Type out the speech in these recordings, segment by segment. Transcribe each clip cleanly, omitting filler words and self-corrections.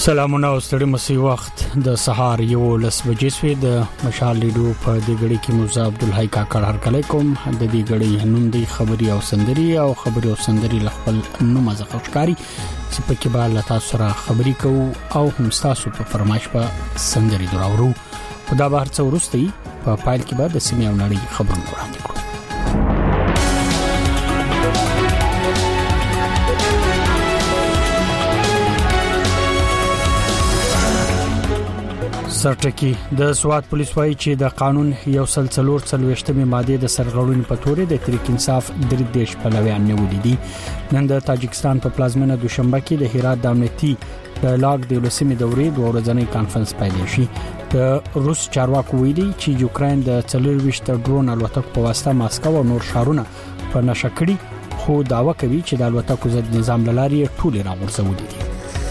سلامونه او ستړي مسي وخت د سهار یو لس بجې سوي د مشال لیدو په دې غړي کې موزه عبدالحی کاکړ هر کله کوم د دې غړي نوم دی خبري او سندري لخپل نوم ځخښکاری چې په کې به تاسو سره خبري کوو او هم تاسو په فرمایش په سندري دراورو په دا بهر څو ورستي په فایل کې به د سیمې او نړۍ خبرونه وړاندې کړو. سرټکی د سوات پولیس وايي چې د قانون یو سلسلور څلويشتمه ماده د سرغړونې په تورې د تحریک انصاف درې دیش پلویان نیولې دي. نن د تاجکستان په پلازمینه دوشنبه کې د هرات د امنیتي ډایلاګ د ولسمې دورې د ورځنی کانفرنس پیل شي. د روس چارواکو ویلي چې یوکرين د 24 ډرون الوتکو په واسطه ماسکو او نور شهرونه په نشکړي خو داوا کوي چې د الوتکو ضد نظام لاري ټول راغورځولې دي.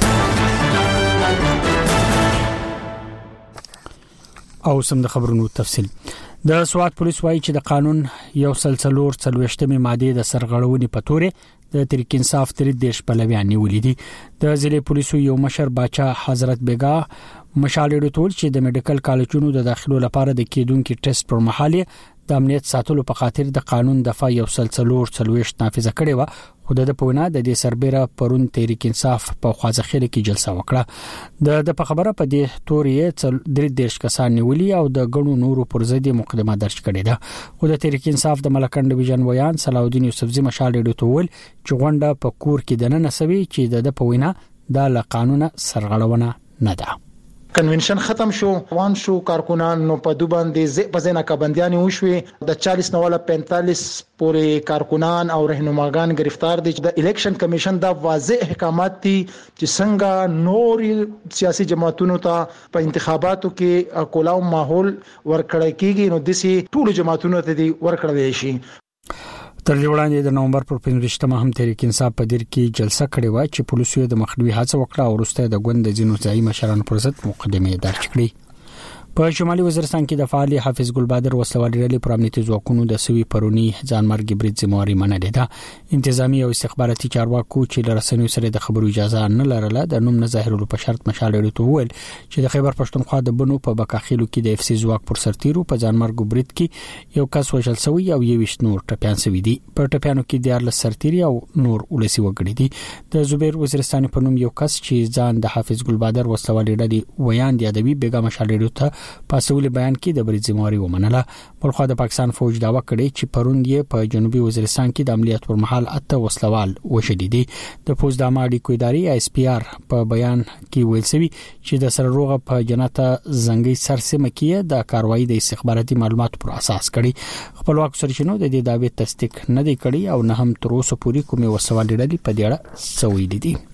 او سم د خبرونو تفصیل د سوات پولیس وايي چې د قانون یو سلسلور څلويشتمه ماده د سرغړونې په تورې د تحریک انصاف درې دیش پلویان نیولې دي. د ضلع پولیسو یو مشر باچا حضرت بیگا مشالې ټول چې د میډیکل کالجونو د داخلو لپاره د کېدونکو ټیسټ پر مهال د امنیت ساتلو په خاطر د قانون دفعه یو سلسلور څلويشت نافذ کړي و. خو د پوینا د دې سربېره پرون تحریک انصاف په خوازخېل کې جلسه وکړه. د په خبره په دې تورې درې دیش کسان نیولي او د غنو نورو پر ضد مقدمه درج کړې ده. خو د تحریک انصاف د ملکند ډیویژن ویان صلاح الدین یوسفزی مشالې ټول چې غونډه په کور کې دنه نسوي چې د پوینا د قانون سرغړونه نه ده. کنونشن ختم شو وان شو کارکونان نو په دوه باندې په ځینې کابندیان وشوي د 40 نواله 45 پورې کارکونان او رهنماګان گرفتار دي. د الیکشن کمیشن دا واضح احکامات دي چې څنګه نور سیاسي جماعتونو ته په انتخاباتو کې کولاو ماحول ورکړی کیږي نو دسي ټول جماعتونو ته دي ورکړل شي. تر دې وړاندې د نومبر پر 15مه هم تحریک انصاف په دیر کې جلسه کړې و چې پولیسو د مخنیوي هڅه وکړه او وروسته د غوند د جنو ځای مشرانو پر ضد مقدمه درج کړې. په شمالي وزیرستان کې د فعال حافظ ګلبادر وسلوالي ډلې پر امنیتي ځواکونو د سوي پرونی ځانمرګ برید ذمہواری منلې ده. انتظامی او استخباراتي چارواکو چې لرسنیو سره د خبرو اجازه نه لرله د نوم نه ظاهرولو په شرط مشالې ته وویل چې د خیبر پښتونخوا د بنو په بکاخیلو کې د اف سی ځواک پر سرتیرو په ځانمرګ برید کې یو کس وژل شوی او 21 نور ټپيان شوی دي. په ټپيانو کې 14 سرتیري او نور ولسی وګړي دي. د زبیر وزیرستان په نوم یو کس چې ځان د حافظ ګلبادر وسلوالي ډلې ویان دی ادبي بیګا مشالې ته پاسول بیان کې د برید ذمہواری ومنله. بلخو د پاکستان فوج داوا کړی چې پروند یې په جنوبي وزیرستان کې د عملیات پر مهال اته وسلوال وشدي دي. د فوج د اړیکو ادارې اس پی آر په بیان کې ویل شوی چې د سرروغه په جنته زنګي سرسمه کې د کاروایی د استخباراتي معلوماتو پر اساس کړي. خپلواک سرچینو د دې دعوی تصدیق نه دی کړی او نه هم تر اوسه پورې کومه وسوال ډلې په دې اړه سوي دي.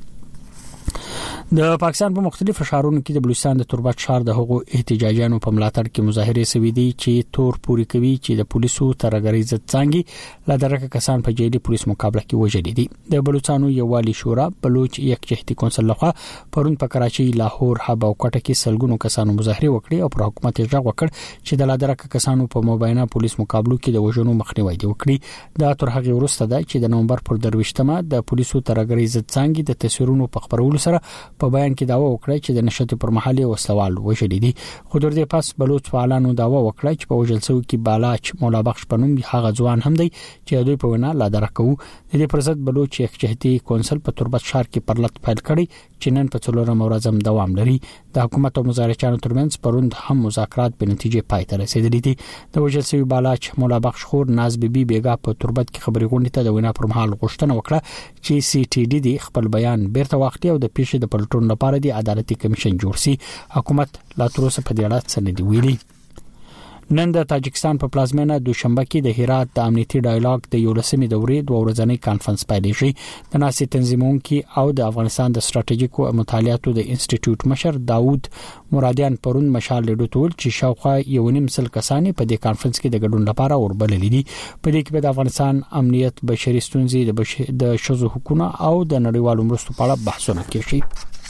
د پاکستان په مختلفو ښارونو کې د بلوچستان د تربت ښار د حقوق احتجاجانو په ملاتړ کې مظاهره شوې دي چې تور پوری کوي چې د پولیسو ترګری عزت څنګه لادرکه کسان په جېلي پولیس مقابله کې وژل دي. د بلوچستانو یووالي شورا بلوچ یکجهتي کونسل لخوا پرون په کراچي، لاهور، حب او کوټه کې سلګونو کسانو مظاهره وکړي او پر حکومت یې ځواب وکړ چې د لادرکه کسانو په مباینه پولیس مقابلو کې د وژنو مخنیوي وکړي. دا تر هغه وروسته ده چې د نومبر پر 23مه د پولیسو ترګری عزت څنګه د تصویرونو په خبرولو سره په بیان کې داوا وکړه چې د نشته پر مهال وسوال وشلې دي. خو در دې پس بلوچ فعالانو داوا وکړه چې په وجلسو کې بالاچ مولا بخش پنوم هغه ځوان هم دی چې دوی په وینا لادرکو. د دې پر ضد بلوچ یکجهتي کونسل په تربت ښار کې پرلط پیل کړي چې نن په څلورم ورځ هم دوام لري. د حکومت او مظاهرچیانو ترمنځ پروند هم مذاکرات په نتیجه پای ته رسیدلي دي. د وجلسو بالاچ مولا بخش خور ناز بیبي بیګا په تربت کې خبري غونډه ته د وینا پر مهال غوښتنه وکړه چې سی ټي ډي دی خپل بیان بیرته واخلي او د پیښې د پلټون لپاره د عدالتي کمیشن جوړ شي. حکومت لا تر اوسه په دې اړه څه نه دی ویلي. نن د تاجکستان په پلازمینه دوشنبه کې د هرات د امنیتي ډایلاګ د 11مې دورې د ورځنی کانفرنس پیل شي. د ناسي تنظیمونکو او د افغانستان د ستراتیژیکو مطالعاتو د انسټیټیوټ مشر داوود مرادیان پرون مشال لیدو ټول چې شاوخوا 1.5 کسانې په دې کانفرنس کې د ګډون لپاره وربلل دي. په دې کې د افغانستان امنیت، بشري ستونزې، د شذو حقوقو او د نړیوالو مرستو په اړه بحثونه کیږي.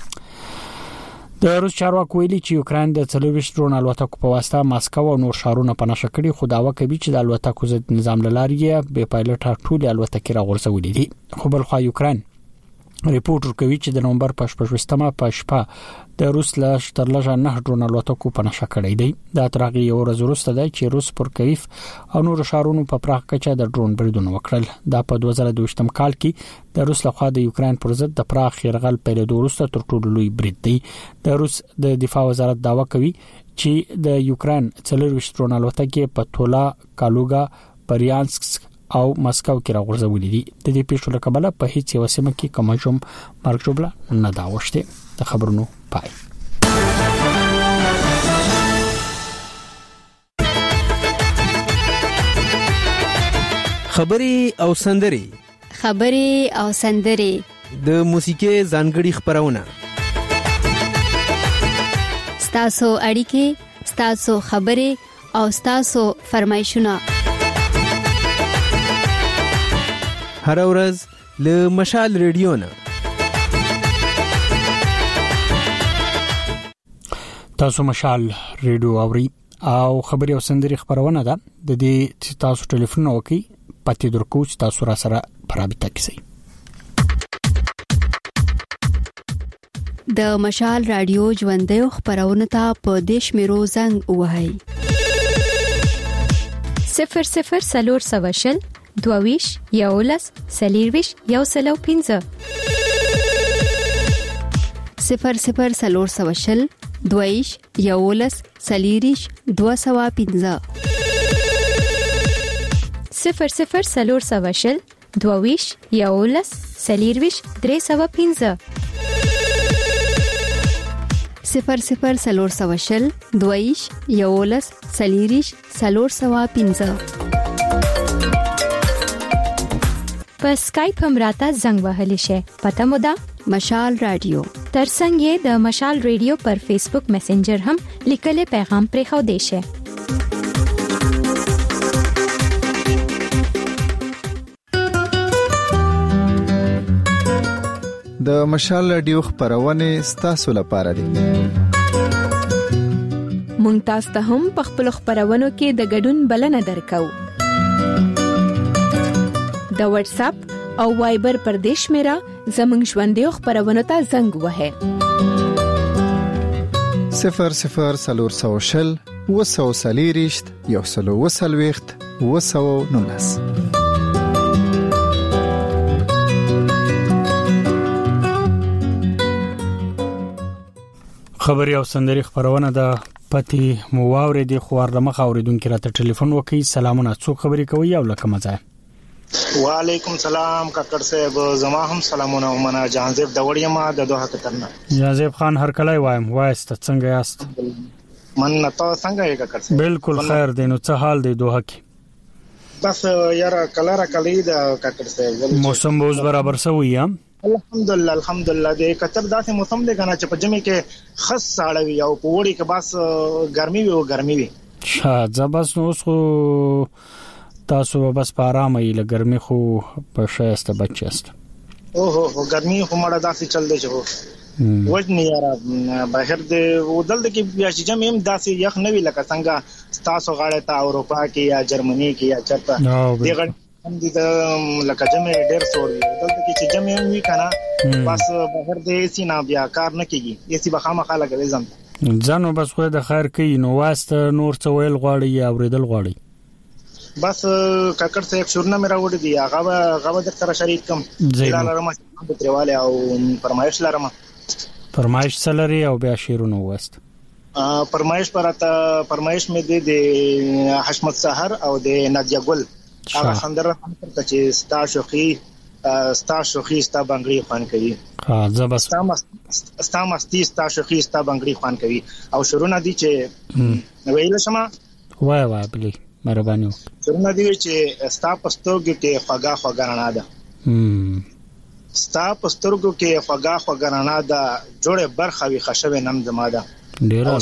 د روس چارواکو ویلي چې یوکرين د 24 ډرون الوتکو په واسطه ماسکو او نور شهرونه په نشه کړي، خو داوا کوي چې د الوتکو ضد نظام لاري به پایلټ ټول الوتکې راغورځولې دي. خو بل خو یوکرين ریپورت ورکوي چې د نومبر په 28مه په شپه د روس له شترلجه 9 ډرون الوتکو په نشه کړی دی. دا ترغه یو ورځ وروسته دی چې روس پر کیف او نور شهرونو په پراخ کچه د ډرون بریدونه وکړل. دا په 2022م کال کې د روس لخوا د یوکرين پر ضد د پراخ يرغل پیلېدو وروسته تر ټولو لوی برید دی. د روس د دفاع وزارت داوا کوي چې د یوکرين 40 ډرون الوتکې په تولا، کالوګا، پریانسک او مسکو کې راغورځولې دي. د دې پیښو له کبله په هیڅ یو سیمه کې کوم جوم مرګ جوړه نه دا وشته. د خبرونو پای. خبري او سندري د موسیقي ځانګړي خبرونه ستاسو اړیکې، ستاسو خبري او ستاسو فرمایشونه هر ورځ له مشال ریډیو نه تاسو مشال ریډیو اوري او خبري او سندري خبرونه ده. د دې تاسو ټلیفون وکي پاتې درکو چې تاسو را سره پرابطه کیسي. د مشال رادیو ژوندې خبرونه ته په دیش میرو زنګ وهاي 00 22 یولس سلیرویش یو سلو 15 00 22 یولس سلیریش 215 00 22 یولس سلیرویش 315 00 22 یولس سلیریش 315 په اسکایپ هم راته زنګ وهلی شي. پته مو ده مشال رادیو. ترڅنګ د مشال رادیو پر فیسبوک میسنجر هم لیکل پیغام پرې خو دی شي. د مشال رادیو خبرونه ستاسو لپاره دي. مونږ تاسو ته هم په خپل خبرونو کې د ګډون بلنه درکو. د واتس اپ او وایبر پر دیش میرا زمنګ ژوندې خبرونه ته زنګ وهه 00 وسوسلیریشت یو سلو وسلويخت وسو نونس. خبري او سندري خبرونه ده پتی مواورې دي خوار د مخ اوریدونکو راته ټلیفون وکي. سلامونه، څوک خبري کوي او لکه مزه؟ وعلیکم سلام کاکړ صاحب، زما هم سلامونه. ومنه جهانزیب د وړیا ما د دوه کترنه. جهانزیب خان هر کله وایم وایست څنګه یاست؟ من ته څنګه یې کاکړ صاحب؟ بالکل خیر دی. نو څه حال دی دوه کې؟ بس یاره کلره کلی د کاکړ صاحب موسم اوس برابر سوی یم. الحمدلله د کتر داسې موسم دی کنه چې په جمع کې خاص ساړه وي او په وړي کې بس ګرمي وي. زبس نو خو تاسو بس په آرام یې لګرمي خو په شایسته بچیست. اوه ګرمي خو مړه داسې چل دی چې وجنی یاره بهر د ودل کې بیا چې جمع هم داسې یخ نه وی لکه څنګه تاسو غاړه ته اروپا کې یا جرمني کې یا چرته دی غړ هم دې لکه جمع ډېر سور وي. ودل کې چې جمع هم وی کنه بس بهر د سینا بیا کار نه کیږي. یسي بخامه خاله کوي ځانو بس خو د خیر کوي. نو واسطه نور څه ویل غواړي یا اوریدل غواړي؟ بس کاکړ صاحب شورنه مې راوړې دي هغه د سره شریک کوم لارم د تریواله او فرمایش لارم. فرمایش سلري او بیا شیرونه وست. فرمایش مې د حشمت سحر او د نادیا ګل هغه خندره ته چې ستا شوخي ستا بنگړي خوان کوي. زبست ستا مستی ستا شوخي ستا بنگړي خوان کوي او شورونه دي چې ویل شمه وای بلی مهرباني شورونه دي چې ستا پستوګو کې خوګه رڼا ده. ستا پستوګو کې خوګه رڼا ده جوړه برخه وي خشوي نم زما ده. ډیر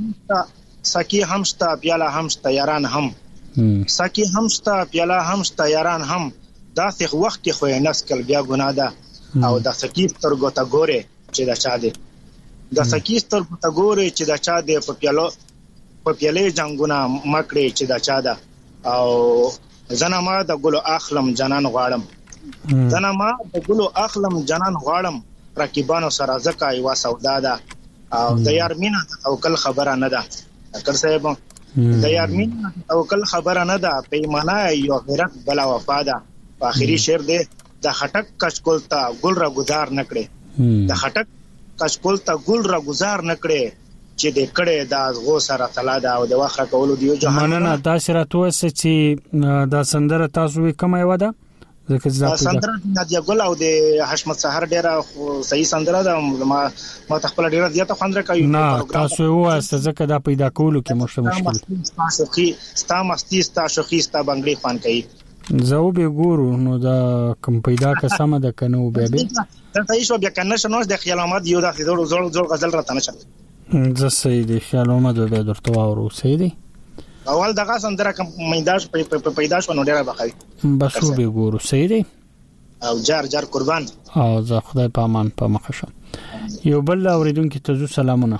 سکی همشتا پیاله همشتا یاران هم سکی همشتا پیاله همشتا یاران هم داسې وخت کې خو نفس کل بیا ګناه ده او د سکی سترګو ته ګوره چې دا چا دی د سکی سترګو ته ګوره چې دا چا دی په پیاله جنگونه مکړې چې دا چا ده او زنه ما د ګلو اخلم جنان غواړم دنه ما د ګلو اخلم جنان غواړم رقیبانو سره زکه یو سودا ده او د یار مینا او کل خبره نه ده کر صاحب د یار مینا او کل خبره نه ده پیمانه یو غیرت بلا وفا ده په اخري شعر ده د خټک کشکول ته ګل را گزار نکړي د خټک کشکول ته ګل را گزار نکړي چې د کړه د غو سره تلا ده او د واخره کولو دیو جهان مننه تاسو راتوسه چې دا سندره تاسو کومه یو ده ځکه ځکه سندره نادیا ګل او د حشمت سحر ډیره صحیح سندره ده ما تخپل ډیره زیاته خوند راکوي نه تاسو واسه ځکه دا پیدا کولو کې مشکل ستا مستی ستا شوخي ستا بنگړي فان کوي زه به ګورو نو دا کم پیدا قسمه ده کنه به ته ایشو بیا کنه شنو د خیالامات یو د زړ غزل راته نشه زه سیدی خیالامات به درته واورو سیدی اول دغه سندره کوم میداش پیداش ونه ډیره بخای بس به ګورو سیدی او جار قربان او زه خدای په امان په مخه شم یو بل اوریدونکو ته سلامونه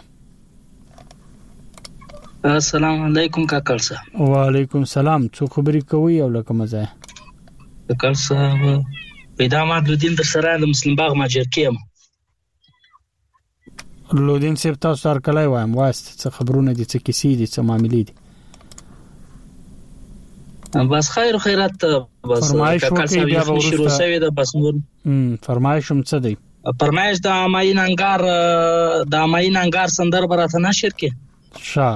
السلام علیکم کاکړ صاحب وعلیکم السلام څو خبرې کوي او لکه مزه کاکړ صاحب پیدا مادلودین در سره د مسلم باغ ماجر کېم لودین سپ تاسو سره کلای وایم واسط څه خبرونه دي څه کیسې دي څه معاملې دي بس خیرات بس کاکړ صاحب یو شروع شوی ده بس نور فرمایش هم څه دی فرمایش د ماین انګار سندر براته نشر کې شا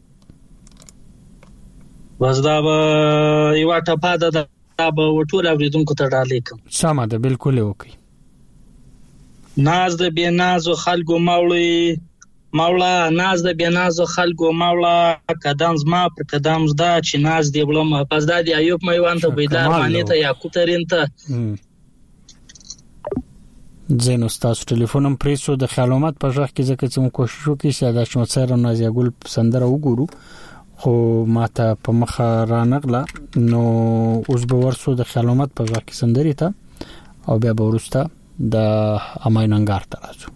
بس دا یو ټپه ده دا به ټول اوریدونکو ته ډالې کوم سمه ده بالکل وکي ناز د بے نازو خلکو مولا ناز د بے نازو خلکو مولا قدم زما پر قدم زدا چې ناز دی بلم پس دا دی ایوب میوان ته بیدار معنی ته یاقوترین ته زین استاد ټلیفونم پریسو د خیالومات په ځخ کې ځکه چې مو کوشش وکړي چې دا شمو سره نازیا ګل سندره وګورو خو ماته په مخه را نغله نو اوس به ورسو د خیالومات په ځخ کې سندري ته او بیا به ورسته د امایننګار ته راځو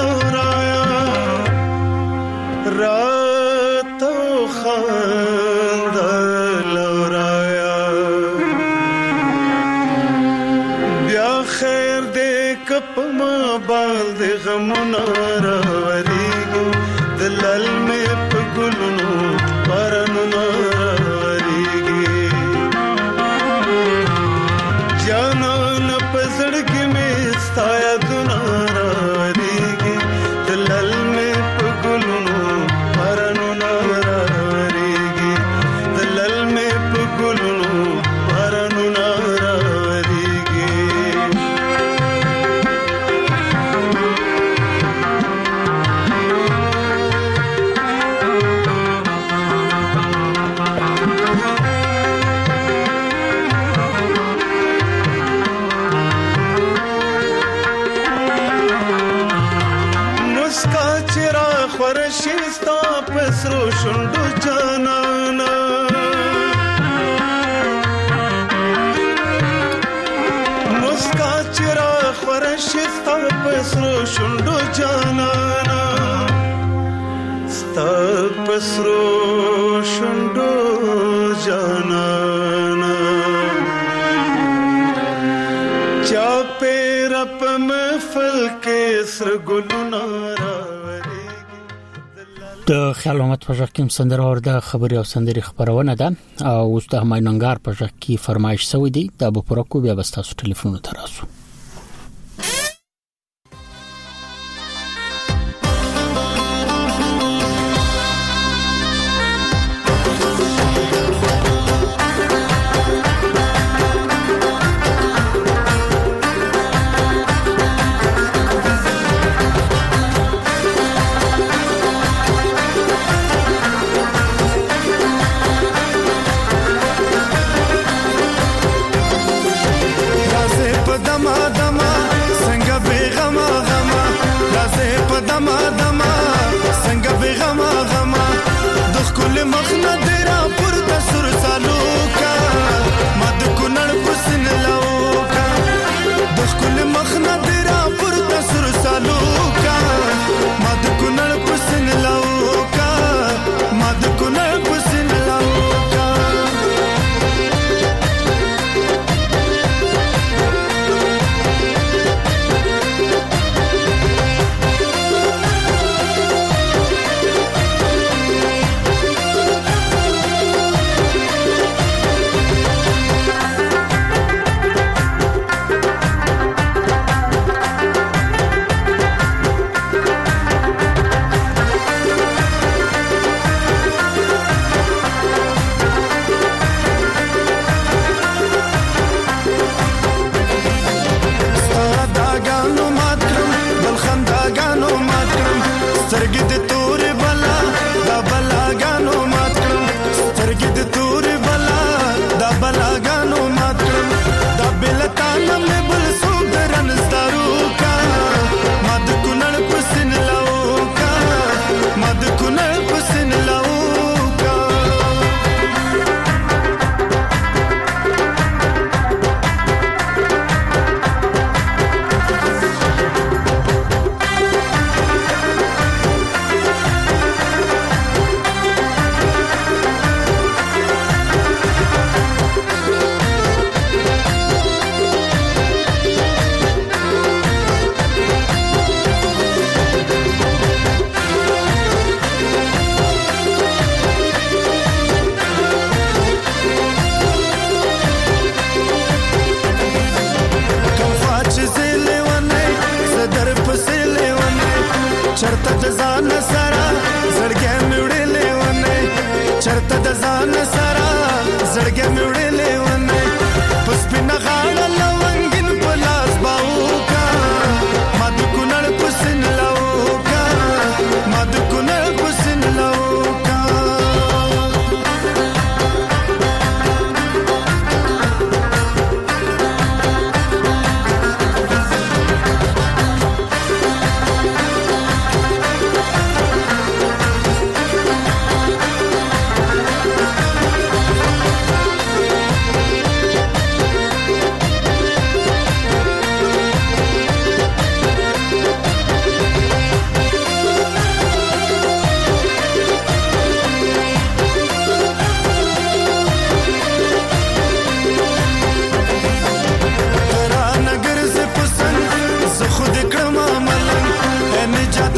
لورایا راتو خاند لورایا بیا خیر دې کپ ما بال دې غمنا راوريږي دلل مې په ګلونو پرنو راوريږي جانان په زړګي مې ستایا دنا راوريږي دلل مې په ګلونو پرنو راوريږي دلل مې په ګلونو پرنو راوريږي شستا پسرو شندو جانانا مسکا چرا خورشستا پسرو شندو جانانا ستا پسرو شندو جانانا چا پیرا پا محفل کے سر گلو نارا د خیال محمد په ځکه کوم سندره ورده خبري او سندري خبرونه ده او اوس د همایننګار په ځکه کی فرمایش سوی دی د بپورکو بیا بستاسو ټلیفون تراسو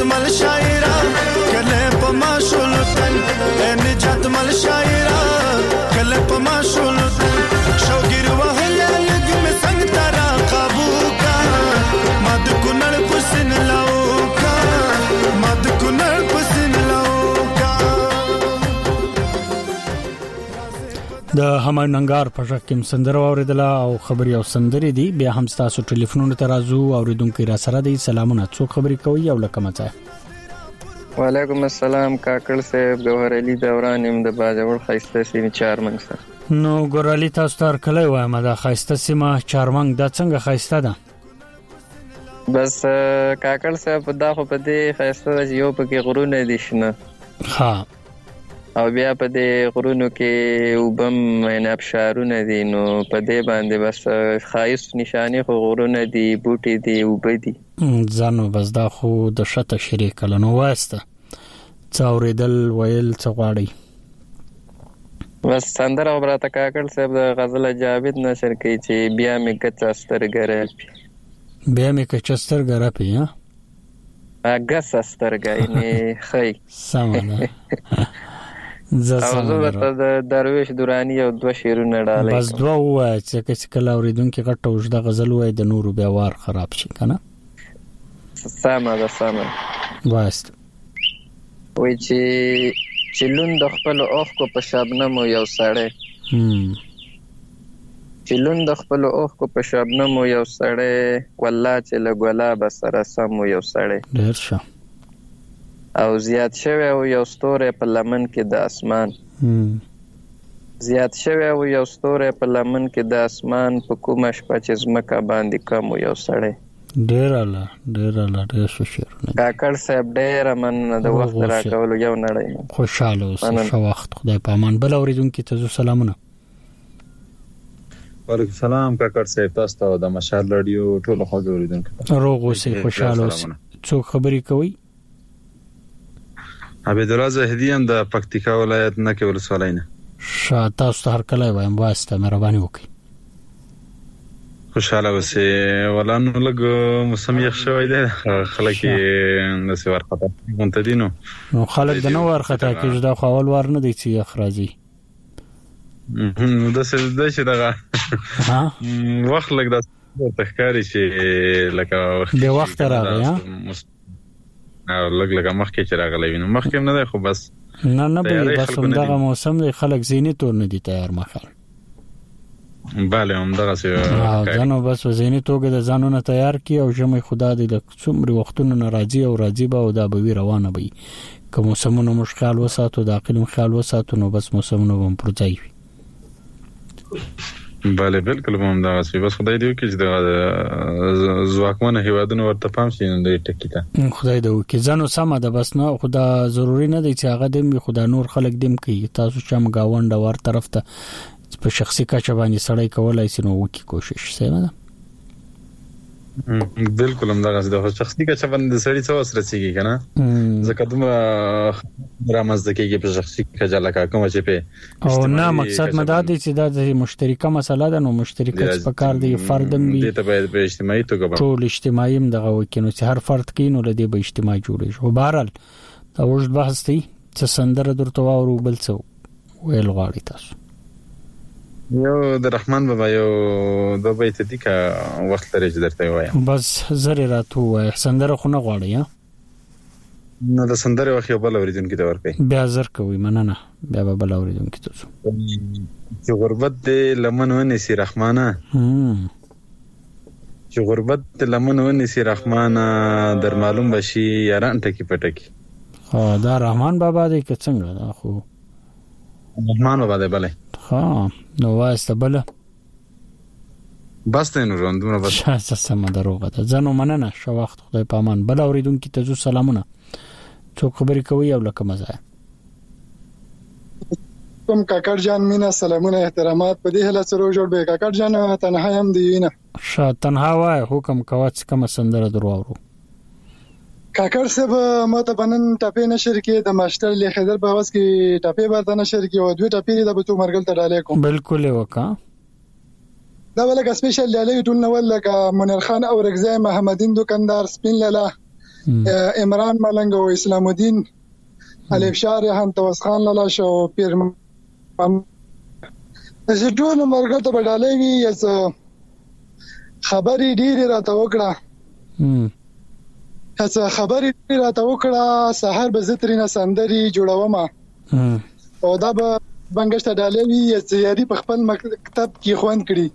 مل شاعرا کله پما شولتن نجات مل شاعرا کله پما شولتن شوګر وهله لګ می څنګه ترا قابو کا مد کونړ پسن لاو کا مد کونړ پسن لاو کا د همنګار په شکم سندره اوریدله او خبري او سندري دي بیا هم تاسو ټلیفونونو ته راځو اوریدونکو را سره دي سلامونه څو خبري کوي او لکه مته وعلیکم السلام کاکړ صاحب جوهر علي دوران يم د باجوړ خاصه سیمه چارمنګ سره نو ګورالي تاسو تر کله وایم دا خاصه سیمه چارمنګ د څنګه خاصه ده بس کاکړ صاحب دا خو په دې خاصه یو پکې غرونه دي شنه ها او بیا په دې غرونو کې وبم نه ابشارونه دي نو په دې باندې بس خاص نشانه خو غرونه دي بوټي دي وبدي ځانو بس دا خو د شته شریک لنو واسطه څاوریدل ویل څغواړي بس سندره وبراته کاکړ صاحب د غزل جاوید نشر کوي چې بیا مې کچستر غرپی بیا مې کچستر غرپی ها اګستر غاینه خی سمانه زه د درویش دورانی او دوه شیرونه ډالې بس دوه وای چې کله اوریدونکو غټه وجده غزل وای د نورو بیا وار خراب شي کنه سمه وایست وای چې لون د خپل اوخ کو په شبنم یو سړی چې لون د خپل اوخ کو په شبنم یو سړی والله چې لګولا بسره سم یو سړی ډیر ښه او زیات شوی او یو ستوره په لمن کې د اسمان زیات شوی او یو ستوره په لمن کې د اسمان په کومه شپه چې زمکه باندې کم یو سړی ډیر الله ډیر شکر کاکړ صاحب ډیر مننه د وخت راکولو یو نړۍ خوشاله اوسه شو وخت خدای په امان بل اوریدونکو ته سلامونه وعلیکم السلام کاکړ صاحب تاسو ته د مشال رادیو ټول خو اوریدونکو روغ اوسه خوشاله اوسه څو خبري کوي عبد الله زهدیان د پکتیکا ولایت نکې ولسوالۍ نه شاته تاسو هر کله وایم واسطه مهرباني وکړئ خوشاله اوسه ولانو لګ موسم یخ شوی دی خلک د سوار خطر منتدینو نو خلک د نو ورخته کې دا خو اول ور نه دی چې اخراجي نو د څه دغه وخت لګ د تخکاری چې لکه د وخت راغی ها او لګ مخکې چې راغلی وینم مخکې نه دی خو بس نه به بس همدغه موسم دی خلک زینې تور نه دي تیار مخال bale همدغه څه ځانو بس زینې توګه د ځانونه تیار کی او جمع خدا دې د څومره وختونو ناراضي او راضي به او دا به روانه وي کوم موسمونو مشکل وساتو د اقلیم خیال وساتو نو بس موسمونو هم پرځای وي bale بالکل همدغه څه بس خدای دې وکړي چې د ځواکمن هیوادونو ورته پام شي نو دې ټکی ته خدای دې وکړي ځانو سم ده بس نه خدا ضروری نه دی چې هغه دې خدا نور خلک دې کوي تاسو چې مګاوند ور طرف ته په شخصي کچه باندې سړی کولای شي نو وکي کوشش سمه ده بالکل همدغه د شخصي کچه باندې سړی څه وسرسيږي کنه ځکه دومره رامزده کېږي په شخصي کچه لکه کوم چې په او نه مقصد مداد چې دا د مشترکه مسله ده نو مشترکه په کار دی فردم وي ته باید په اجتماعي توګه ټول اجتماعي دغه وکینو چې هر فرد کینو لدی به اجتماعي جوړي شو بهرال دا وښ بحث دی چې سندره درته واورو بل څه ویل غواړي تاسو یو د رحمان بابا یو د بیت دي کا وخت لري چې درته وایم بس زری راتو وای سندره خو نه غواړي نو د سندره وخت یو بل اوریدونکو ته ورکړي بیا زر کوي مننه بیا بل اوریدونکو ته چې غربت دې لمن ونی سي رحمانه چې غربت دې لمن ونی سي رحمانه در معلوم بشي یاران ټکی پټکی دا رحمان بابا دې که څنګه دا خو رحمان بابا دې بله نو واسطه بل بس ته نو روندونه بس شاسه سم دروغه ده ځنو مننه شو وخت خدای پامان بل اوریدونکو ته سلامونه څو خبرې کوي او لکه مزه کوم کاکړ جان مینا سلامونه احترامات په دې هله سره جوړ به کاکړ جان تنها هم دی نه شا تنها وای حکم کواڅ کوم سندره درواورو کاکړ صاحب ماته بنن ټاپې نشر کې د ماستر له خضر په واس کې ټاپې ورته نشر کې او دوی ټاپې د بچو مرګل ته ډالې کوم بالکل وکا دا ولګه سپیشل ډالې ټول نو ولګه منیر خان او رغزای محمدین دکاندار سپین لاله عمران ملنګ او اسلام الدین الف شاه ریحان توس خان لالا شو پیر چې ټول مرګ ته بدالې وی اس خبرې ډېرې راته وکړه سحر به زترینه سندري جوړوم او دا به بنګشت ډالې وی یاري په خپل مکتب کې خوند کړي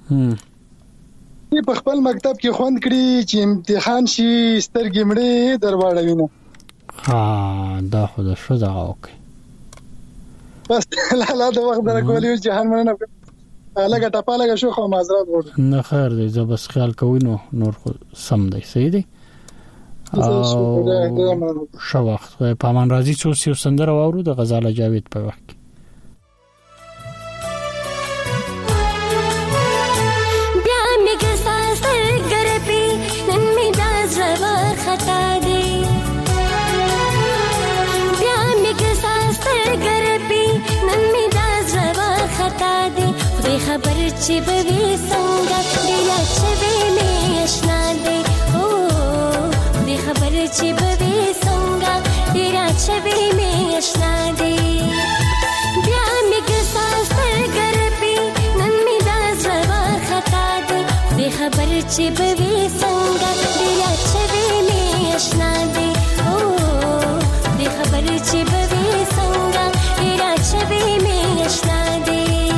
چې امتحان شي سترګې مړې درواړوي نه دا خو دا شو دا اوکي بس لا دا وخت درکولیو جهان مننه لګه ټپه لګه شو خو معذرت غواړم نه خیر دی زه بس خیال کوی نور خو سم دی صحیح دی شو وخت په امان راځي څو سندره واورو د غزاله جاوید په وخت بیا میګ ساستر ګرپی نن می داز ور خطا دی بیا میګ ساستر ګرپی نن می داز ور خطا دی خو خبر چې به وي څنګه دی یا چې به می آشنا دی خبر چې به څنګه ډیره چې به مې آشنا دی بیا مې ګساس تر ګرپی نن مې دا زړه خطا دی خبر چې به څنګه ډیره چې به مې آشنا دی خبر چې به څنګه ډیره چې به مې آشنا دی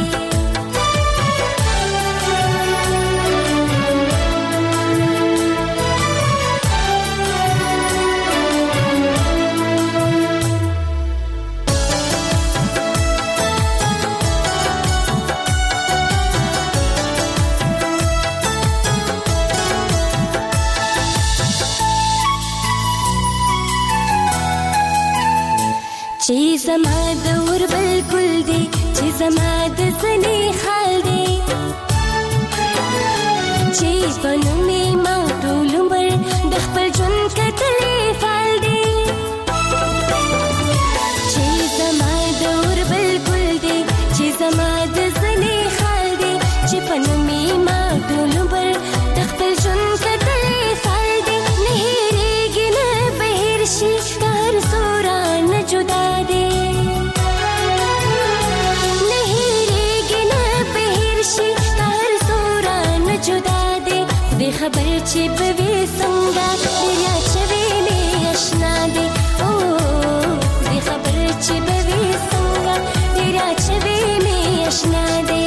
چې زما د ور بالکل دی چې زما د زنی خال دی چې بنو می ما ټول عمر د خپل ژوند کتلې فال دی چې زما د ور بالکل دی چې زما د زنی خال دی چې بنو می ما ټول عمر د خپل ژوند کتلې فال دی نه هېریږي نه بهر شي هر سورا نه جدا خبر چې به څنګه دریا چې مې آشنا دی خبر چې به څنګه دریا چې مې آشنا دی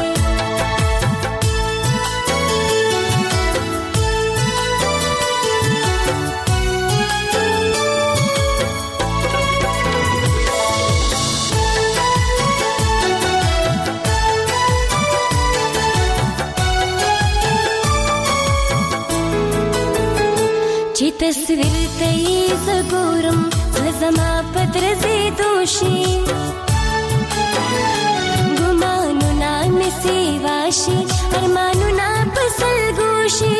تصویر ته یې زګورم زما پدرځي دوشي ګمانو نام سی واشي ارمانو نا پسل ګوشي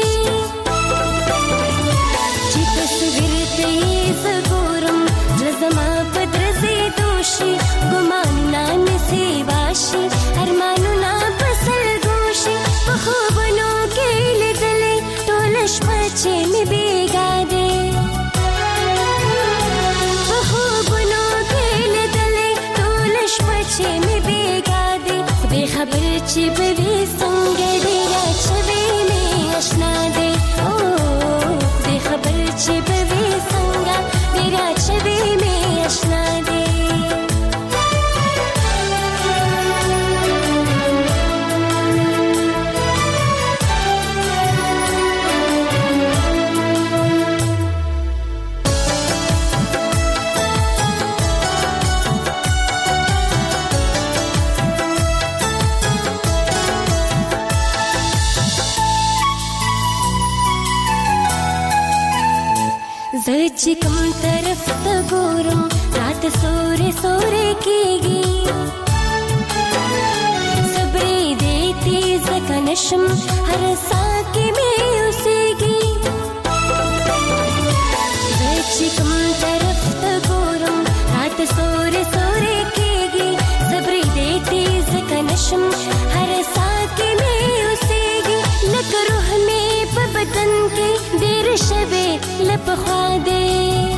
چې تصویر ته یې زګورم زما پدرځي دوشي ګمانو نام سی واشي ارمانو نا پسل ګوشي په خوبونو کې لیدلې ټول شپه چې مې بیګا خبر چې به څنګه دی را چې مې آشنا دی خبر چې به څنګه دی را چې مې آشنا دی چې کوم طرف ته ګورم رات سورې سورې کېږي صبرې دې تیز کنشم هر ساه کې مې اوسېږي چې کوم طرف ته ګورم رات سورې سورې کېږي صبرې دې تیز کنشم هر ساه کې مې اوسېږي لکه روح مې په بدن کې ډېر شوې لپ پخوا دی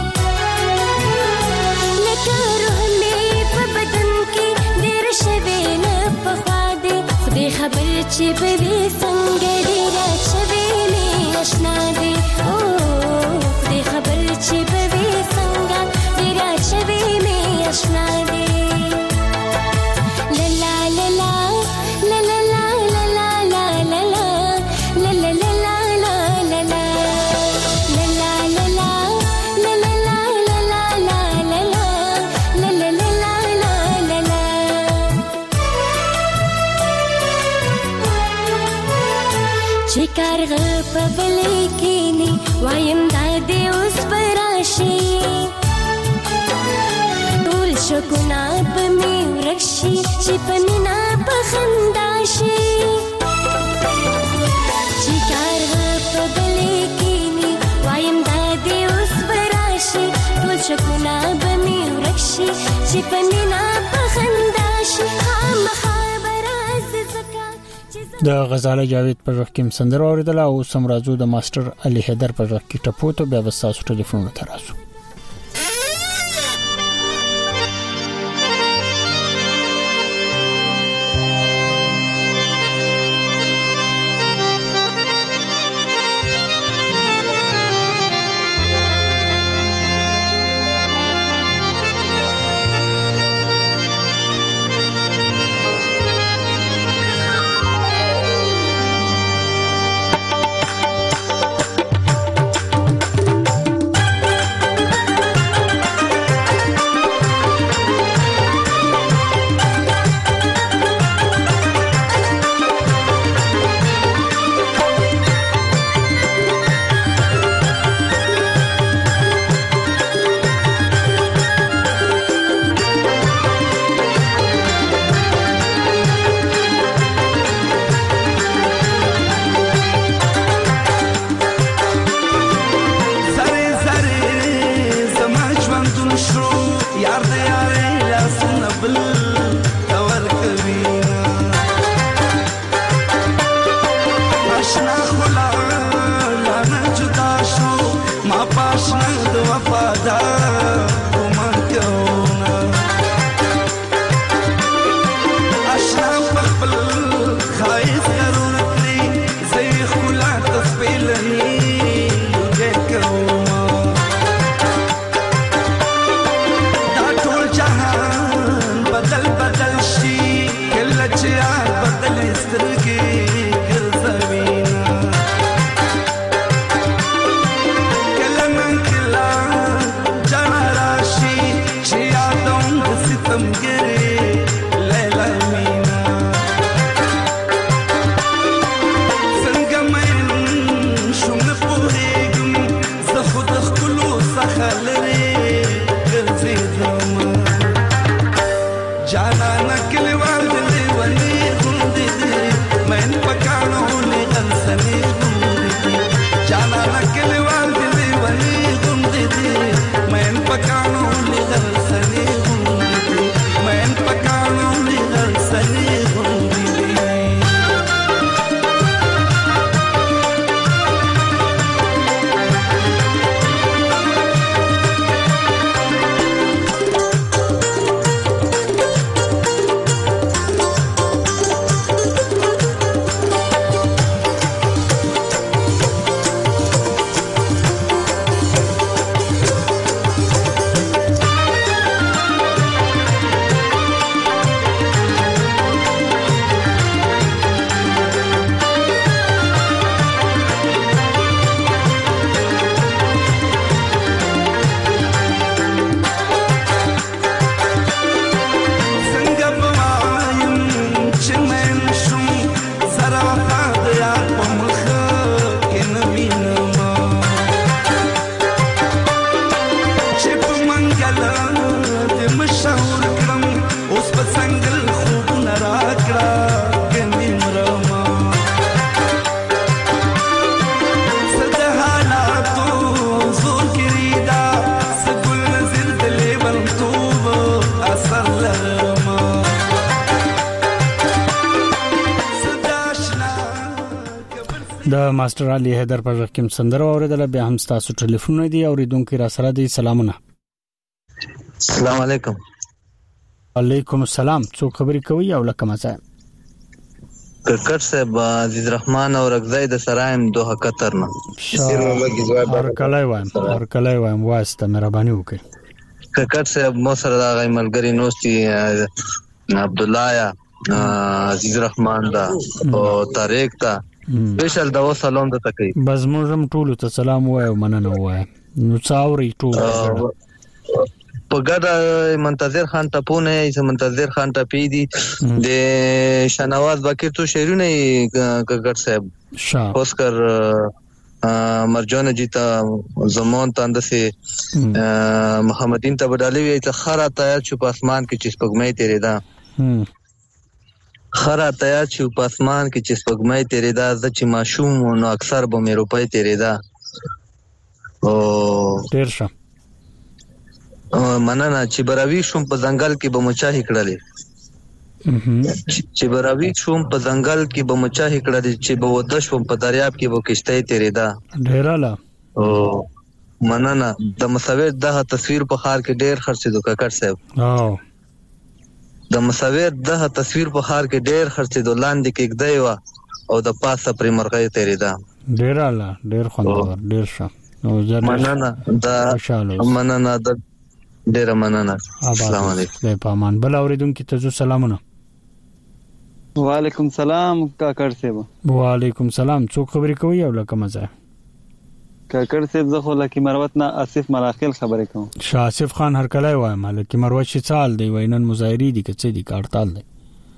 لکه روح مې په بدن کې ډېر شوی نه پخوا دی خدای خبر چې به وي څنګه ډېر شوی مې آشنا دی خدای خبر چې به وي څنګه ډېر شوی مې آشنا دی چې کارغه په بلې کېني وایم دا دې اوس به راشي ټول شکونه به مې ورک شي چې په مینه په خندا شي چې کارغه په بلې کېني وایم دا دې اوس به راشي ټول شکونه به مې ورک شي چې په مینه په خندا شي د غزاله جاوید پر رقم سندره اوریدله او سمرازو د ماستر علي حیدر پر رقم ټپوتو بیا وساسو ټلیفون تراسو د ماستر علي حیدر په ځکه کوم سندره اوریدل بیا هم تاسو ټلیفون دی اوریدونکو را سره دی سلامونه. السلام علیکم. علیکم السلام. څو خبرې کوي او لکه مزه ککړ صاحب عزیز الرحمن او رغزای د سرایم دوه قطر نه هر کله وایم واسطه مهرباني وکړئ. ککړ صاحب مو سره دا غي ملګری نوستي عبد الله عزیز الرحمن دا او طارق تا سپیشل دا سلام د تکي بس موږ ټول ته سلام وایو مننه وایو نو څاوري ټول په ګډه منتظر خان ټپونه یې منتظر خان ټپی دي د شنواز باکر تو شهرونه ککړ صاحب اوسکر مرجان جیتا زمان تاند سے محمدین تبدالی وی ته خره تیار چې په اسمان کې چې سپګمې تیرې ده خره تیار چې په اسمان کې چې سپګمې تیرې ده چې ماشوم نو اکثر به مې روپۍ تیرې ده او ډیر ښه مننه چې براوی شوم په ځنګل کې به مچاهي کړلې چې براوی شوم په ځنګل کې به مچاهي کړلې چې به ودش شوم په دریاب کې به کشته تیرې ده ډیراله او مننه د مصور دغه تصویر په خار کې ډیر خرڅې دو ککړ صاحب د مصور دغه تصویر په خار کې ډیر خرڅې دو لاندې کې کېدای و او د پاسه پر مرغې تیرې ده ډیراله ډیر خوندور ډیر ښه مننه د مننه د ډیر مننه. السلام علیکم. د پامان بل اوریدونکو ته سلامونه. وعلیکم سلام کاکړ صاحب. وعلیکم سلام. څوک خبرې کوي او لکه مزه کاکړ صاحب زه خو لکه مروت نه اسف مراخل خبرې کوم. شاه اسف خان هر کله وایم لکه مروت شي سال دی وینن مظاهری دي کڅ دي کارتال دی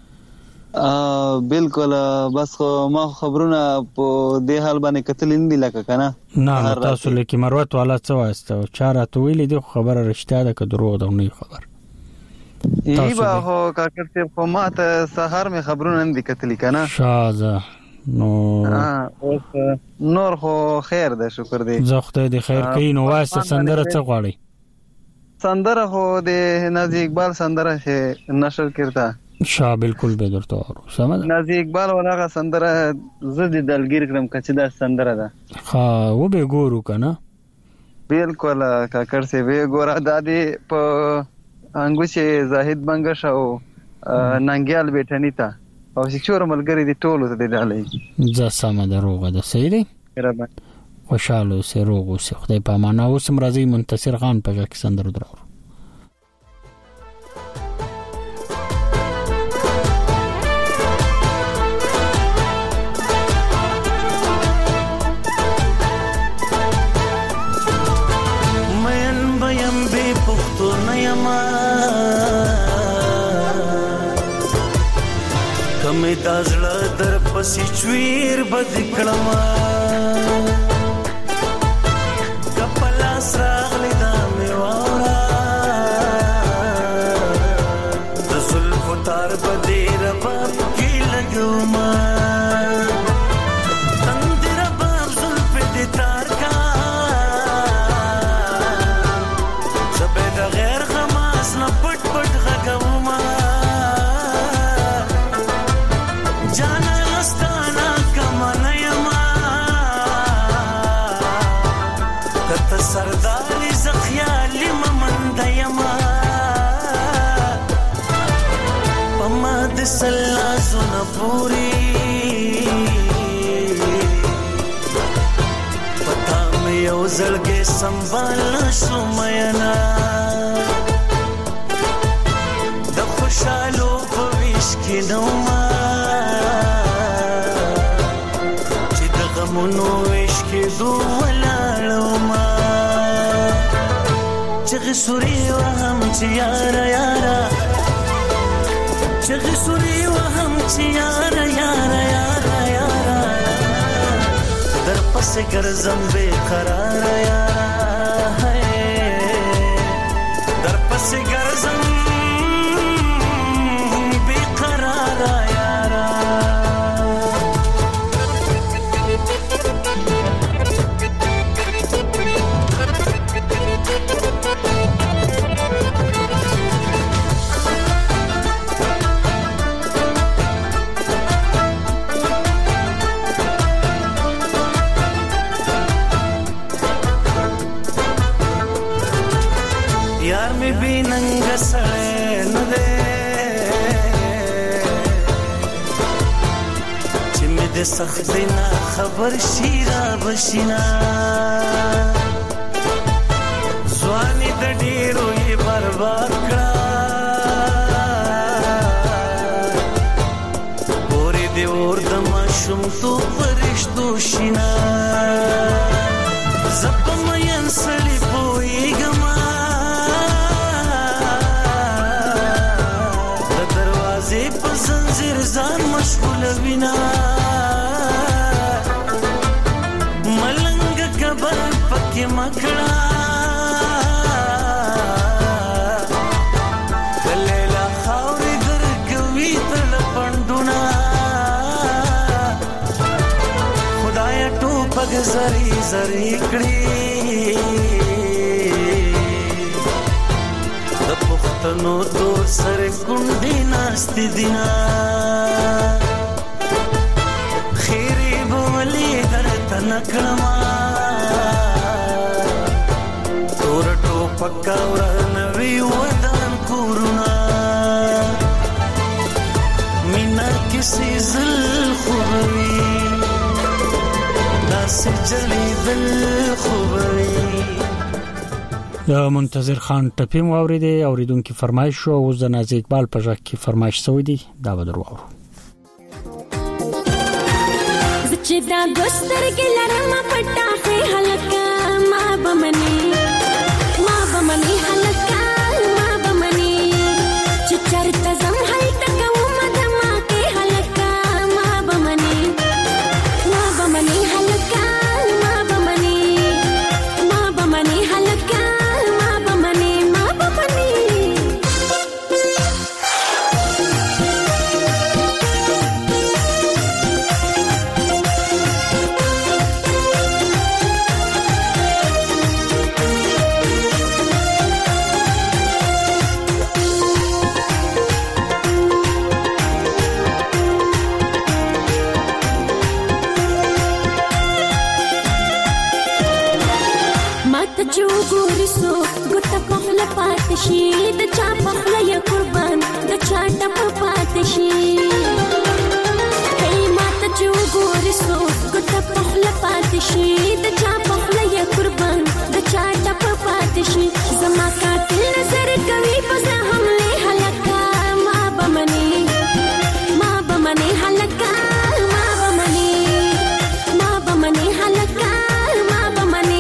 بالکل بس خو ما خبرونه په دې حال باندې کتل نه لکه کنه نه تاسو لکه مروت والا څه واسطه چاره تو ویلې دی خبره رښتیا ده که دروغ ده نه خبر ای با هو کاکړ صاحب خو ما ته سحر می خبرونه نه کتل کنه شازه نو نور خو خیر ده شکر دی زه خدای دې خیر کوي نو واسطه سندره څه غواړي سندره خو د نازي اقبال سندره شه نشر کړتا شاه بالکل به درته ورو سمه نازي اقبال ولاغه سندره زد دلګیر کړم کچې دا سندره ده ها و به ګورو کنه بالکل کاکړ سی به ګورا دادی په انګوشه زاهد بنگش او ننګیال بیٹنی تا او شکور ملګری دی ټولو ته دی ځا سم دروغه ده صحیح دی خوشاله سه روغ سه خدای په معنا اوس مرضی منتصر خان په ځکه سندره درو کمه تازړه در پسې چویر بد کړما کپلا سراغلی دا میوارا د زلف تار بدی رباب کې لګوما تندر باب زلف دې تار کا زبې د غیر خماس نه پټ پټ غږوما جانا مستانا کمانا یما کت سرداری زخیالی ممند یما پماد سلازون پوری پتا میں یو زلگے سنبال شمینا دا خوشالو پویش کی نوما منو عشق دو ولالما چغ سوری وهم چ یارا یارا چغ سوری وهم چ یارا یارا یارا یارا در پس گرزم بے قرار یارا در پس گرزم بے قرار یارا یار می بیننګ سړی نه دی چې می د سختۍ نه خبر شي را بشینا ځواني د ډېرو یې برباد کړه پورې دې اور د ماشومتوب فرشتو شینا زه په مین سړي پوهېږمه د دروازې په زنځیر ځان مشغولوینه ملنګ کبر پکې مکړه زری زری کړي د پښتنو تور سره کونډې ناستې دینا خیرې بولې درته نکړما تور ټوپک ورنوي ودان کورونه مینا کسی زل خوبوي د منتظر خان ټپیم واوریدي اوریدونکو فرمایش شو او د نازي اقبال په ځکه کې فرمایش سوی دی دا به درو چې دا ګستر کې لرم پټاخه هلکا ما بمني هلکا ما بمني چې چرته زم هلته کوم دما کې هلکا ما بمني هلکا ما بمني هلکا ما بمني چوغورسو ګټه په خپل پاتشي د چا په خپل یا قربان د چا ټپ پاتشي هي ماته چوغورسو ګټه په خپل پاتشي د چا په خپل یا قربان د چا ټپ پاتشي زما قاتل نظر کوي په حمله هلکا ما بمني هلکا ما بمني هلکا ما بمني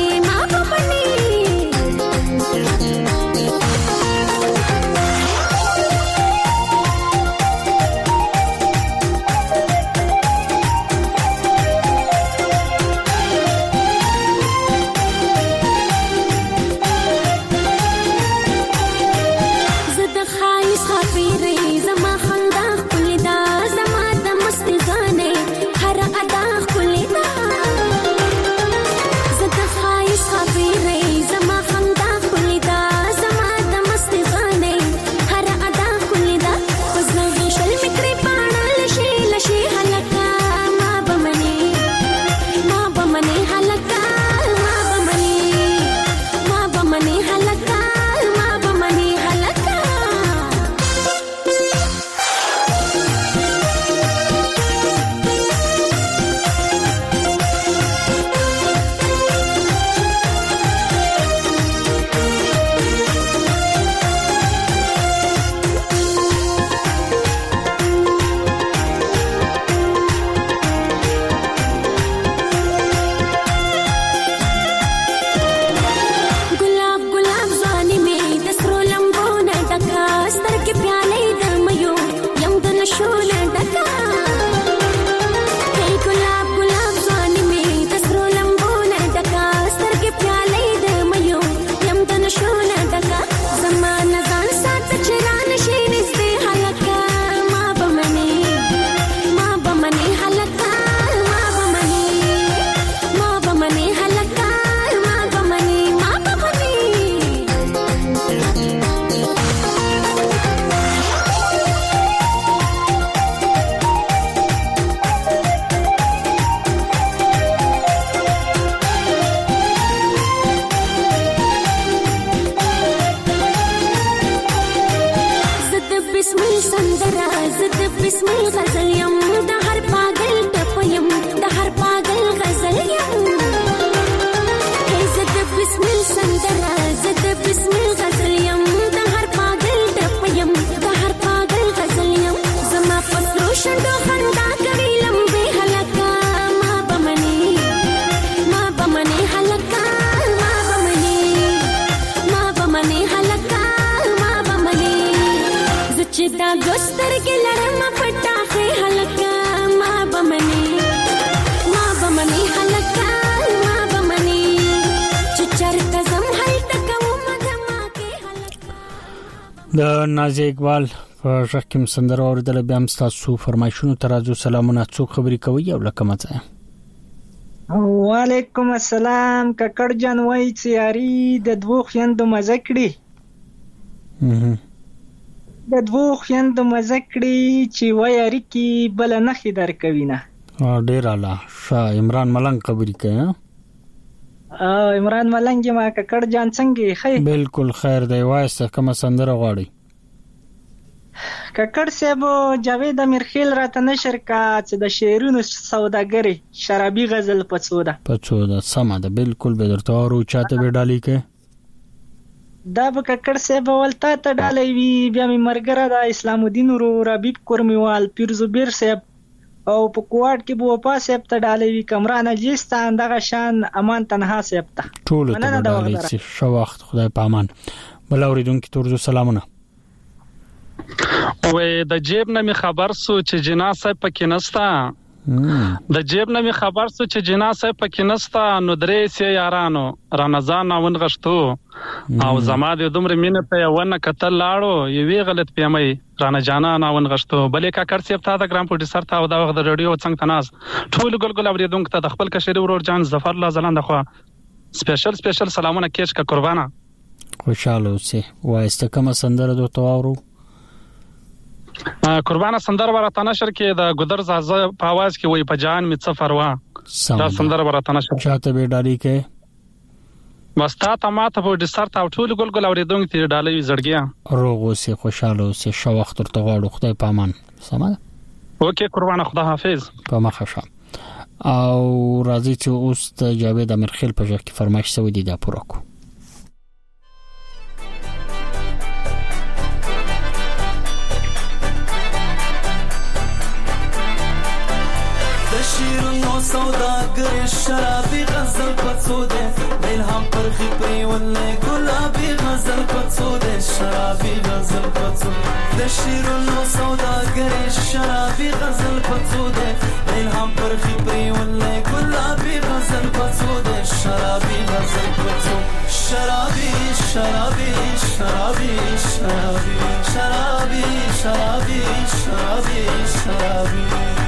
بسم غزل یم د هر پاگل ټپیم د هر پاگل غزل یم زه د بسم سندره زه د بسم غزل یم د هر پاگل ټپیم د هر پاگل غزل یم زما پسرو شندو خندا کوي لمبه هلکا ما بمني هلکا ما بمني هلکا ما بمني زچ دا ګستر کې لړم پټاخه هلکا ما بمني هلکا ما بمني چې چرته زم هلته کوم دما کې د نازي اقبال رقم سندره اوریدل بیا هم تاسو فرمایشونو ترازو سلامونه څوک خبري کوي او لکه مته وعلیکم السلام ککړ جان وای چیاري د دوه خويندو مزکړي چې وایاري کې بل نه خدار کوي نه ډیر اعلی شاه عمران ملنګ خبري کوي عمران ملنګ ما ککړ جان څنګه خیر بالکل خیر دی وایسته کوم سندره غواړي ککړ صاحب جاوید امیرخیل راته نشر کا چې د شعرونو سوداګری شرابي غزل پڅودا سمه ده بالکل به درته ورو چاته به ډالي کې دا به ککړ صاحب ولتا ته ډالي وی بیا می مرګره د اسلام الدین ورو ربیب کورمیوال پیر زبیر صاحب او په کوټ کې بو پاس صاحب ته ډالي وی کمران اجستان دغه شان امان تنها صاحب ته ټول ته ډالي شو وخت خدای پامان بل اوریدونکو ترجو سلامونه وې د جیب نه می خبر سو چې جناسه پکې نستا د جیب نه می خبر سو چې جناسه پکې نستا نو درې سي یارانو رمضان ناون غشتو او زما د دومره مینه په ونه کتل لاړو یوې غلط پیمای رانه جانا ناون غشتو بلې کا کړ سیب تا د ګرام پروډوسر تا او د وخت د رادیو څنګه تناس ټول ګلګل اوریدونکو ته د خپل کشري ورور جان ظفر الله زلاند خو سپیشل سلامونه کېش کا قربانه خوشاله اوسې وایسته کوم سندره دوه اورو قربانه سندره ورته نشر کې د ګدر زازه په आवाज کې وای په جان می سفروا دا سندره ورته نشر چاته به ډالي کې مستا ته ماته په ډیسر تا ټول ګلګل اوریدونکو ته ډالي زړګیا روغ اوسې خوشاله اوسې شو وخت ورته غواړو خدای پامان سمه اوکې قربانه خدا حافظ په مخه او راځي چې اوس ته جاوید امیرخیل په ځکه فرمایش سوي دي دا پوره کو شیرونو سوداګر شرابي غزل پڅوده الهام پر خپري ولې ګلابي غزل پڅوده شرابي غزل پڅوده د شیرونو سوداګر شرابي غزل پڅوده الهام پر خپري ولې ګلابي غزل پڅوده شرابي غزل پڅوده شرابي شرابي شرابي شرابي شرابي شرابي شرابي شرابي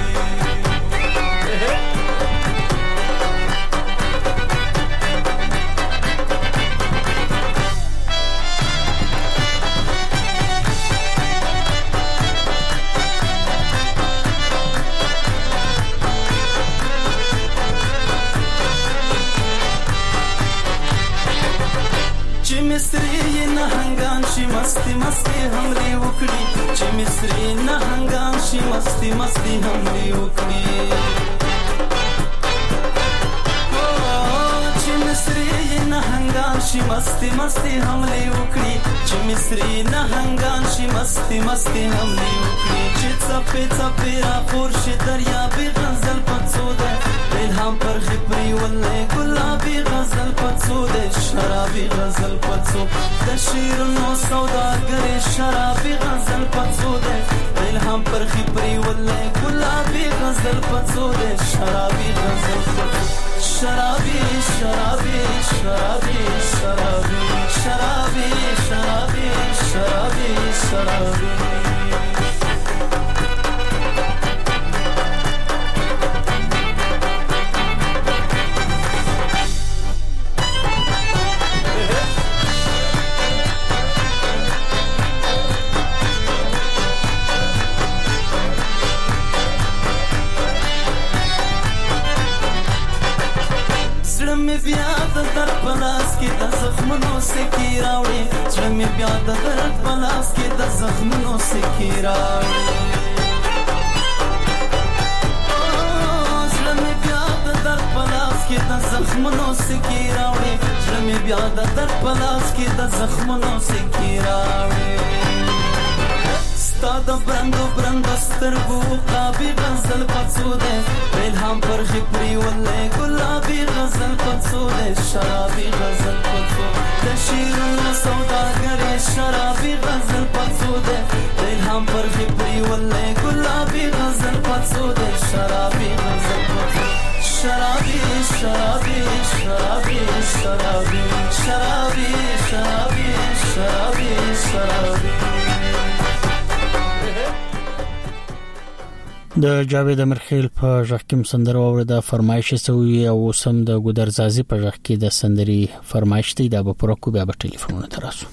مصری نه هنګان شي مستی مستی همري وکړي چې مصری نه هنګان شي مستی مستی همري وکړي چې مصری نه هنګان شي مستی مستی همري وکړي چې مصری نه هنګان شي مستی مستی همري وکړي چې څپې څپې را پور شي دریا به غزل پڅوده الهام پر خپري ولې ګلابي غزل پڅوده شرابي غزل د شیرونو سوداګر شرابي غزل پڅوده الهام پر خپري ولې ګلابي غزل پڅوده شرابي غزل شرابي شرابي شرابي شرابي شرابي شرابي شرابي شرابي بیا د درد پلاس کې د زخمونو سکی راوړي چې مې بیا د درد پلاس کې د زخمونو سکی راوړي کې د زخمونو سکی راوړې زمي بیا د درد په لاس کې د زخمونو سکی راوړې ستا د برندو سترګو قابي غزل پڅو ده الهام پر خپري ولې ګلابي غزل پڅو ده شرابي غزل پڅو د شیرونو سوداګرې شرابي غزل پڅو ده الهام پر خپري ولې ګلابي غزل پڅو ده شرابي غزل پڅو شرابي شرابي شرابي شرابي شرابي شرابي شرابي شرابي د جاوید امرخیل په ژغ کې سندره اوریده فرمایش سوی او سم د ګودرزازي په ژغ کې د سندري فرمایش دی د په پرکو بیا په ټلیفون تراسو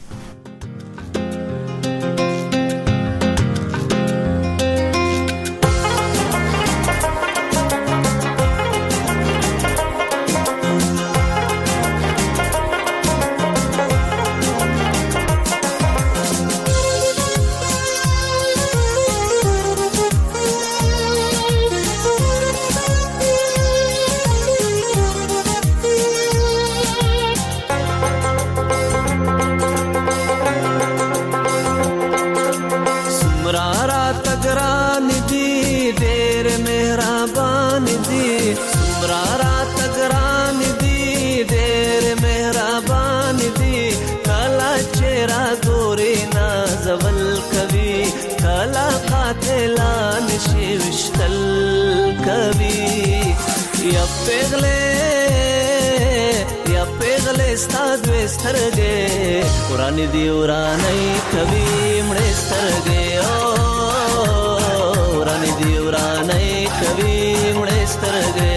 ورانی دی ورانی کبھی مړې سترګې او ورانی دی ورانی کبھی مړې سترګې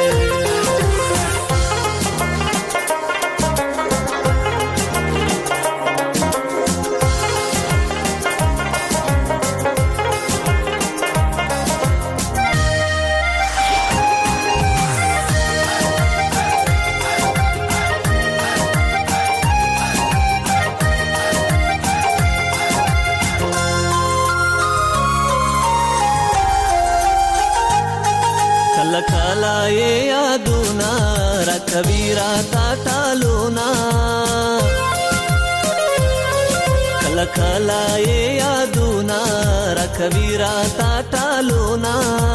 کبیرا تا ټالونا کلا کلا یادونا را کبیرا تا ټالونا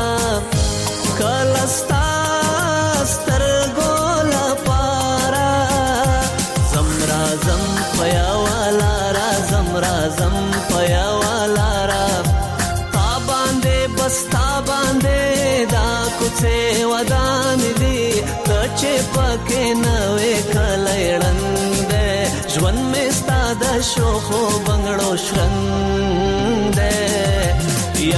کلا ستر ګولا پارا زمرا زم پیا والا را زمرا زم پیا والا را تا باندې بستا باندې دا کوڅه ودان دي چې پکې نوې کلېړند ژوند مې ستاده شوخو بنگړو شرند یا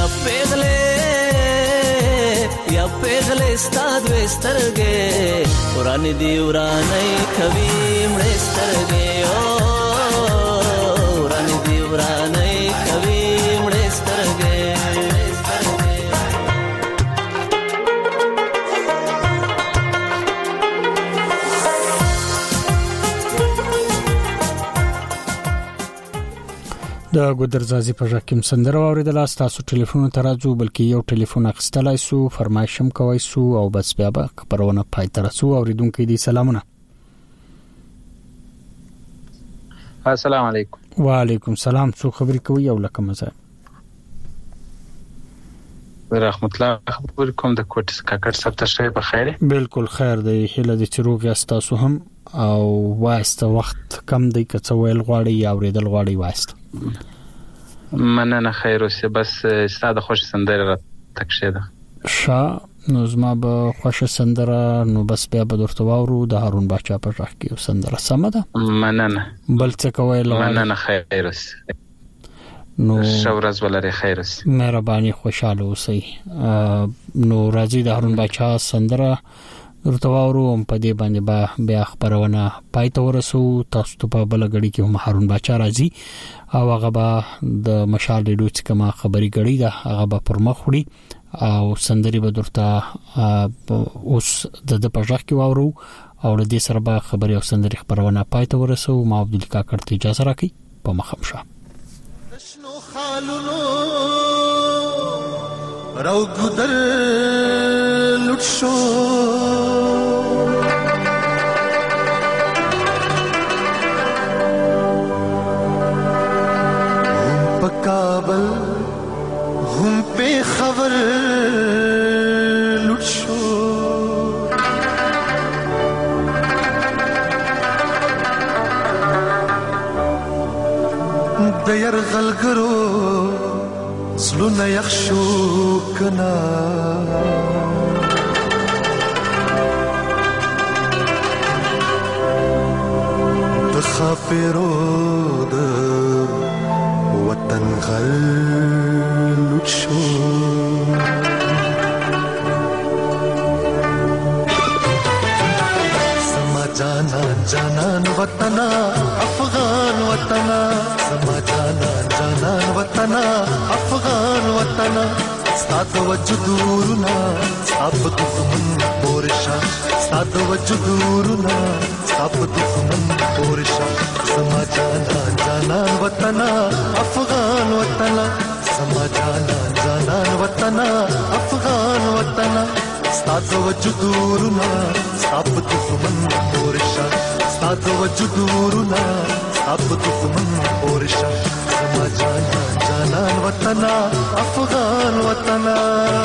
پیغلې ستاده سترګې ورانی دی ورانی کوي مړې سترګې او ورانی دی ورانی کوي مړې سترګې د ګودرزازي په ژغ کې سندره اوریدل تاسو ټلیفون ته راځو بلکې یو ټلیفون اخستلای سو فرمایشم کوي سو او بس بیا به خبرونه پای تر سو اوریدونکو دي سلامونه السلام علیکم وعلیکم السلام څو خبرې کوي او لکه مزه رحمت الله خبر کوم د کوټ کاکړ صاحب ته شې په خیره بالکل خیر دی هله د چروغ تاسو هم او واسطه وخت کم دی که څه ویل غواړي یا اوریدل غواړي واسطه مننه خیر اوسه بس ستاسو خوش سندره را تکشه ده شا نو زما به خوش سندره نو بس بیا به درته واورو د هارون باچا په ژغ کې سندره سم ده مننه بل څه کوي مننه خیر اوسه نو شورز ولري خیر اوسه مهرباني خوشاله اوسئ نو راځي د هارون باچا سندره درته واورو په دې باندې بیا خبرونه پای ته ورسو تاسو ته په بل غړي کې هم هارون باچا راځي او هغه به د مشال ریډیو څخه ما خبري غړي دا هغه به پر مخ وړي او سندري به درته اوس د پژغ کې واورو او د دې سره به خبري او سندري خبرونه پای ته ورسو ما عبد الکاکر ته اجازه راکړي په مخمشه شنو خالونو راو ګدر لټ شو د يرغلګرو زلونه يخشو کنا د خاپرو د وطن غل لوچو سما جانا جانان وطنا افغان وطنا سما جانا جانان وطنا افغان وطنا ستاد وجودورنا اب دښمن پورشا ستاد وجودورنا اب دښمن پورشا سما جانا جانان وطنا افغان وطنا سما جانا جانان وطنا افغان وطنا ستاد وجودورنا اب دښمن پورشا ستاد وجودورنا اب دښمن پورشا سما جانا جانان وطنا افغان وطنا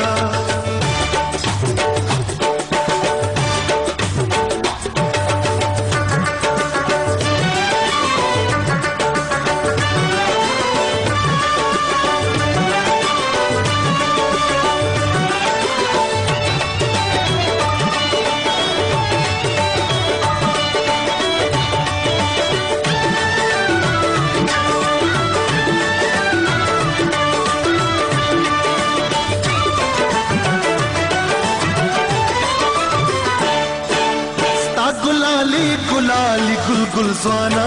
गुलाली गुलगुल ज़वाना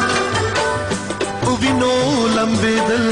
उविनो लंबे दिल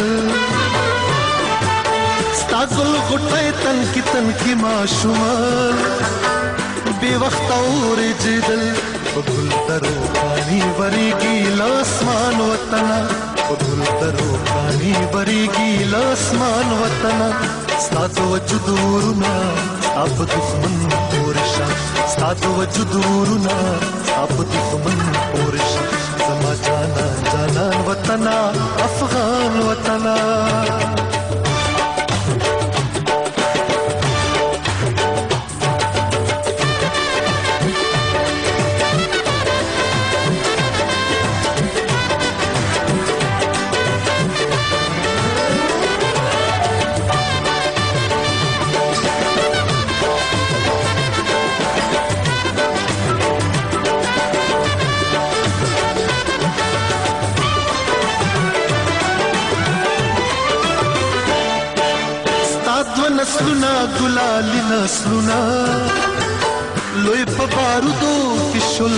स्तागुल गुट्टे तन की माशुमा बेवक्त और जिदल गुल तरो पानी बरीगी लासमान वतना गुल तरो पानी बरीगी लासमान वतना स्ताद वजुदूरना अब दुश्मन पोरशा स्ताद वजुदूरना अब दुश्मन पोरशा समा जाना जानान वतना अफगान वतना नस्लुना गुलाली नस्लुना लोई पबारुदो किशुल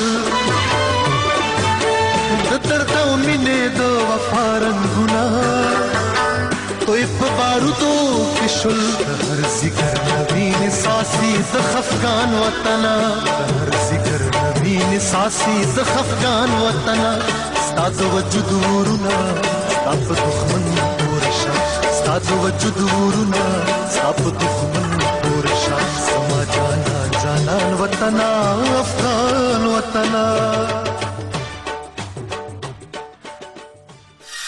दर्दा मिने दो वफारंगुना तोई पबारुदो किशुल हर जिक्र नबीन सासी दखफगान वतना हर जिक्र नबीन सासी दखफगान वतना स्ताद वजुदूरना अब दुश्मन पोरशा स्ताद वजुदूरना अब दुश्मन पोरशा समा जाना जानान वतना अफगान वतना